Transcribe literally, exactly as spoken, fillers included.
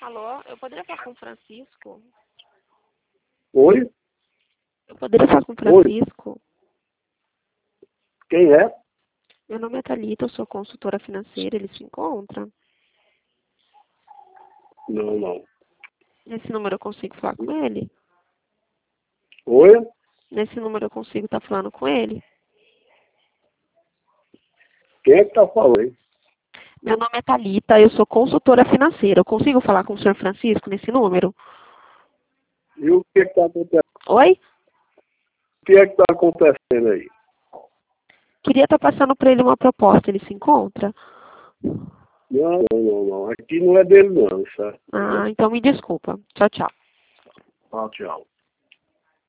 Alô, eu poderia falar com o Francisco? Oi? Eu poderia falar com o Francisco? Quem é? Meu nome é Thalita, eu sou consultora financeira, ele se encontra? Não, não. Nesse número eu consigo falar com ele? Oi? Nesse número eu consigo estar falando com ele? Quem é que tá falando, hein? Meu nome é Thalita, eu sou consultora financeira. Eu consigo falar com o senhor Francisco nesse número? E o que é que tá acontecendo? Oi? O que é que tá acontecendo aí? Queria estar passando para ele uma proposta, ele se encontra? Não, não, não, não. Aqui não é dele não, certo? Ah, então me desculpa. Tchau, tchau. Ah, tchau.